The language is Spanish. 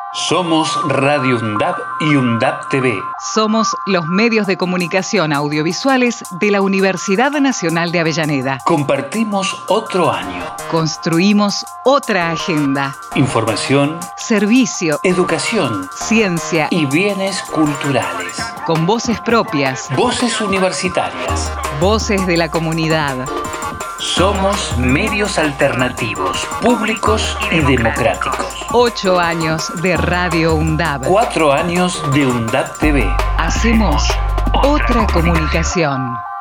Somos Radio UNDAB y UNDAB TV. Somos los medios de comunicación audiovisuales de la Universidad Nacional de Avellaneda. Compartimos otro año. Construimos otra agenda. Información, servicio, educación, ciencia y bienes culturales. Con voces propias. Voces universitarias. Voces de la comunidad. Somos medios alternativos, públicos y democráticos. 8 años de Radio UNDAB. 4 años de UNDAB TV. Hacemos otra comunicación.